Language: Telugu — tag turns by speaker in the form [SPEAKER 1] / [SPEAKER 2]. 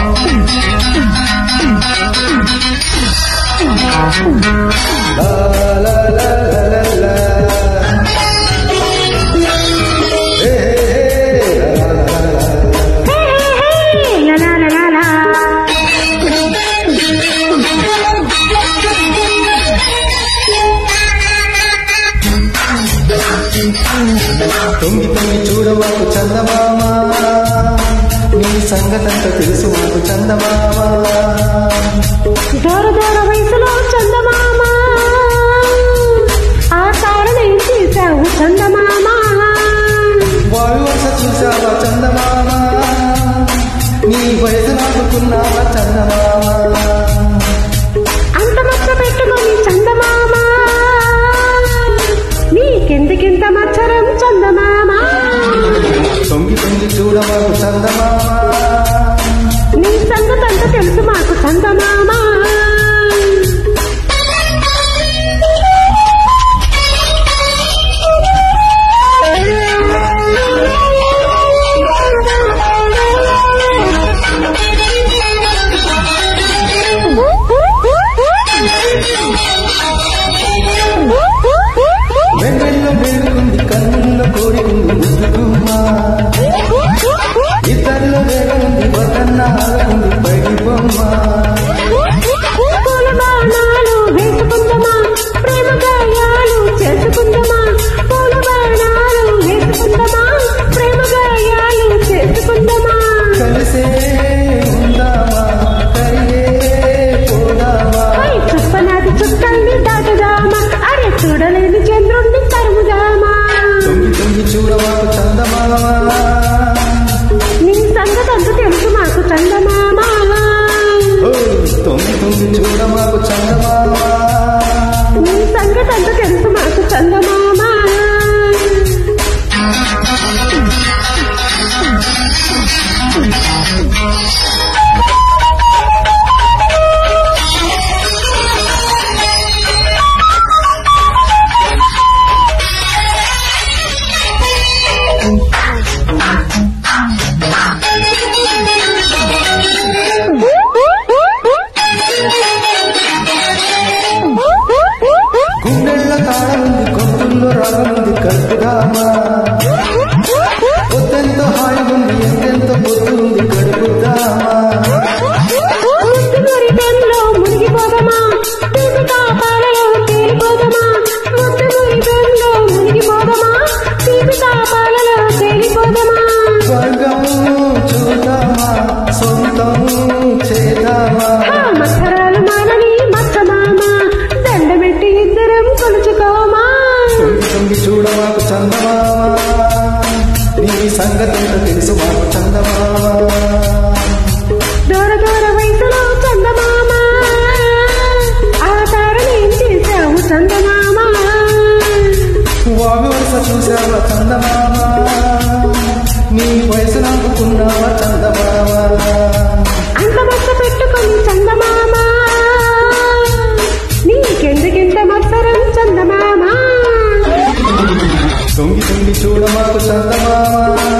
[SPEAKER 1] తొంగి తొంగి చూడవాకు చందమామ నీ సంగతంత తెలుసు మాకు చందమామ
[SPEAKER 2] దూర దూర వయసులో చందమామ ఆ తారనేం చేశావు చందమామ
[SPEAKER 1] వాయు వరుస చూసావా చందమామ నీ వయసు నాకున్నావా చందమామ
[SPEAKER 2] అంత మచ్చ పెట్టుకొని చందమామ నీకెందుకింత మచ్చరం చందమామ
[SPEAKER 1] తొంగి తొంగి చూడవాకు చందమామ
[SPEAKER 2] నీ సంగతంతా తెలుసు మాకు చందమామ
[SPEAKER 1] వెన్నెల్లో వేడుకుంది కన్నుల్లో కోరికుంది ముద్దుకుమ్మా ఇద్దరిలో వేడుకుంది వదన్న ఆలకుంది బయటి బొమ్మ
[SPEAKER 2] పూల బాణాలు వేసుకుందమా ప్రేమ గాయాలు చేసుకుందమా పూల బాణాలు వేసుకుందమా ప్రేమ గాయాలు చేసుకుందమా
[SPEAKER 1] కలిసే ఉందామా కరిగే పోదామా
[SPEAKER 2] చుప్పనాది చుక్కల్ని దాటుదామా అరే చూడలేని చంద్రుణ్ణి తరుముదామా
[SPEAKER 1] తొంగి తొంగి చూడవాకు చందమామ
[SPEAKER 2] నీ సంగతంతా తెలుసు మాకు చందమామ
[SPEAKER 1] తొంగి తొంగి చూడవాకు చందమామ
[SPEAKER 2] నీ సంగతంతా తెలుసు మాకు చందమామ
[SPEAKER 1] గుండెళ్ళ తాళముంది గొంతుల్లో రాగముంది కలుపుదామా పొద్దెంతో హాయిగుంది ఎంతెంతో పొద్దుంది గడుపుదామా
[SPEAKER 2] ముద్దుమురిపెంలో మునిగిపోదమా తీపి తాపాలలో తేలిపోదమా ముద్దుమురిపెంలో మునిగిపోదమా తీపి తాపాలలో తేలిపోదమా
[SPEAKER 1] స్వర్గము చూద్దామా సొంతం చేద్దామా
[SPEAKER 2] మచ్చరాలు మానని మచ్చమామ దండమెట్టి ఇద్దరం కొలుచుకోమా
[SPEAKER 1] తొంగి తొంగి చూడవాకు చందమామ నీ సంగతంతా తెలుసు మాకు చందమామ
[SPEAKER 2] దూర దూర వయసులో చందమామ ఆ తారనేం చేశావు చందమామ
[SPEAKER 1] వావి వరుస చూసావా చందమామ నీ వయసు నాకున్నావా చందమామ
[SPEAKER 2] అంత మచ్చ పెట్టుకొని చందమామ నీకెందుకింత మత్సరం చందమామ
[SPEAKER 1] తొంగి తొంగి చూడమాకు చందమామ